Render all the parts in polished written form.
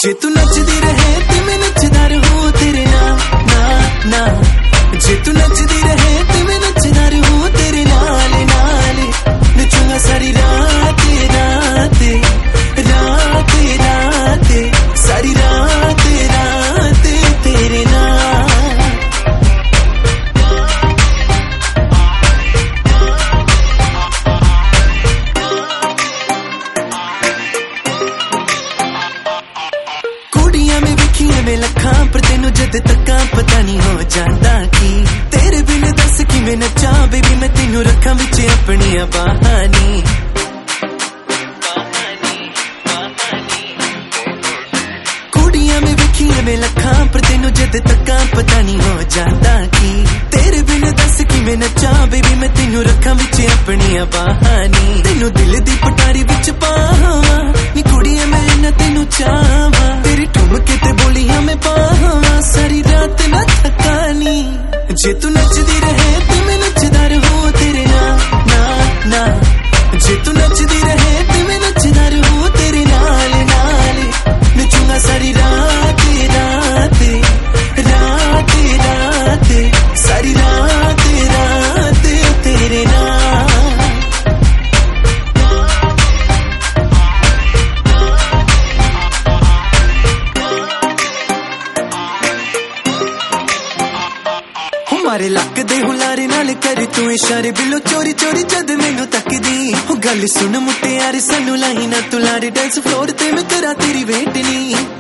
जे तू नचदी रहे ते मैं नचदा रहूं तेरे नाम ना ना। जे तू नचदी रहे ते मैं नचदा रहूं तेरे नाल नाल। नचूंगा सारी रात रात रात रात सारी रात रात तेरे नाल। कुड़ियां में वेखियां में लखां पर तेनू जद तक्कां पता नहीं हो जांदा की तेरे बिन दस कि मैं नचा बेबी मैं तेनू रखां विच अपनियां बाहानी। कुड़ियां में वेखियां में लखां पर तेनू जद तक्कां पता नहीं हो जांदा की तेरे बिन दस कि मैं नचा बेबी मैं तेनू रखां विच अपनियां बाहानी। तेनू दिल दी पटारी विच पावां नी कुड़ियां मैं ना तेनू चावां तेरी ठुमके ते बोलियां मैं पावां सारी रात ना थकानी। जे तू नचदी रहे ते मैं नचदा रहूं तेरे नाल ना ना। जे तू नचदी रहे ते मैं नचदा रहूं तेरे नाल नाल। नचूंगा सारी रात रात रात रात सारी रात रात तेरे नाल। मारे लक दे हुलारे नाल कर तू इशारे बिलो चोरी चोरी जद मैनू तकदी हो गल सुन मुटियारे सानू लाई ना तू लारे डांस फ्लोर ते मैं करा तेरी वेट नी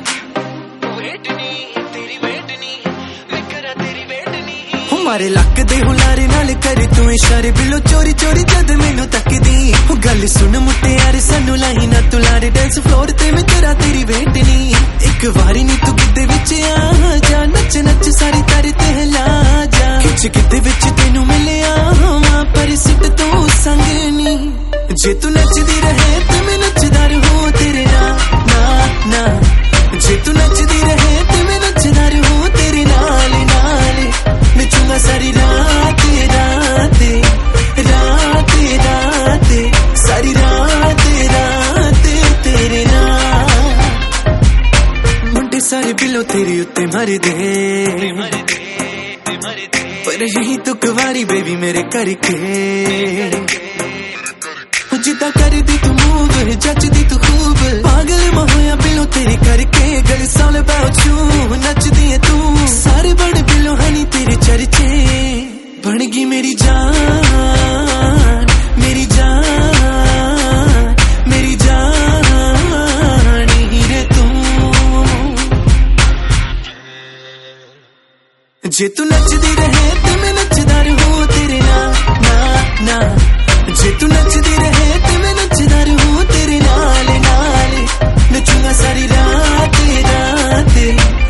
हो। मारे लक दे हुलारे नाल कर तू इशारे बिलो चोरी चोरी जद मैनू तकदी हो गल सुन मुटियारे सानू लाई ना तू लारे डांस फ्लोर ते मैं करा तेरी वेट नी। एक वारी नी तू गिद्दे विच आ जा नच नच सारी तारी ते हिला जा खिच गिद्दे विच तेनू मिलिया होवां पर सिट तू संग नी। जे तू नचदी रहे ते मैं नचदा रहूं तेरे नाल ना ना। जे तू नचदी रहे ते मैं नचदा रहूं तेरे नाल नाल। नचूंगा सारी रात रात रात रात सारी रात रात तेरे नाल। मुंडे सारे बिलो तेरे उत्ते मर दे पर यही तू कुवारी बेबी मेरे करके जिदा कर दी तू मूव जचदी तू खूब पागल मैं होया बिलो तेरे करके। गल साल बावजू नचदी है तू सारे बड़े बिलो हनी तेरे चर्चे बनगी मेरी जान मेरी जान मेरी जान हीरे तू। जे तू नचदी रहे ते मैं नचदा रहूं तेरे नाल ना ना। जे तू नचदी रहे ते मैं नचदा रहूं तेरे नाल नाल। नचूंगा सारी रात रात